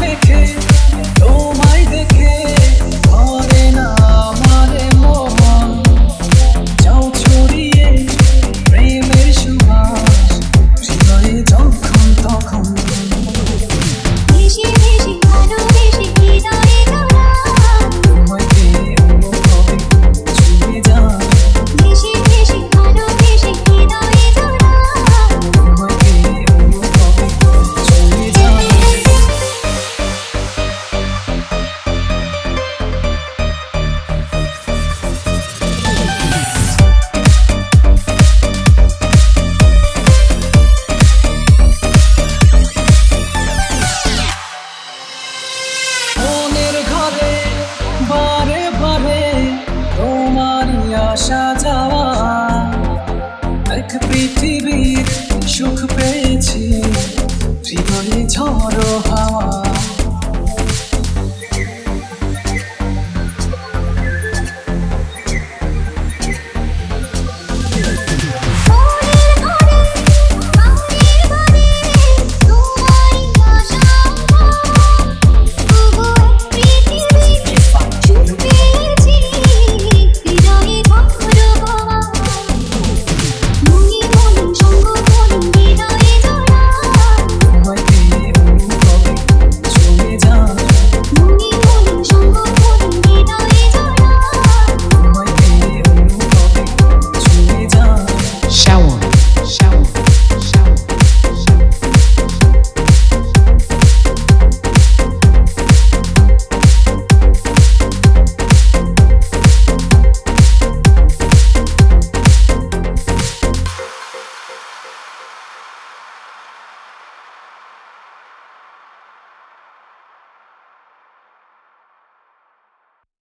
দেখে তোমায় দেখে ধরে না আমার মন। যাও ছড়িয়ে প্রেমের সুবাস হৃদয়ে যখন তখন। ভেসে ভেসে ভালোবেসে হৃদয়ে তোলা, তোমায় পেয়ে অনুভবে ছুঁয়ে যায়। ভেসে ভেসে ভালোবেসে হৃদয়ে তোলা। তোমায় পেয়ে অনুভবে ছুঁয়ে যায়। মনের ঘরে বারে বারে তোমারই আসা যাওয়া। এক পৃথিবীর সুখ পেয়েছি হৃদয়ে ঝড়